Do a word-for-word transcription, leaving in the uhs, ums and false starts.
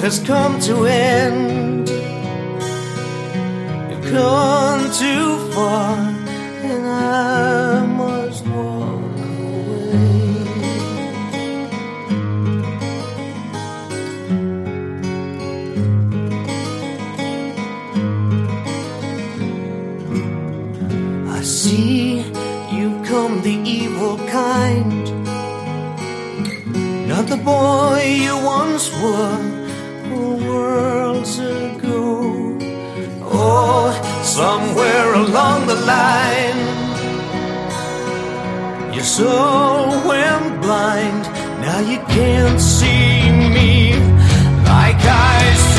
has come to end. You've gone too far, and I must walk away. I see you've come the evil kind, not the boy you once were, worlds ago. Oh, somewhere along the line, your soul went blind. Now you can't see me like I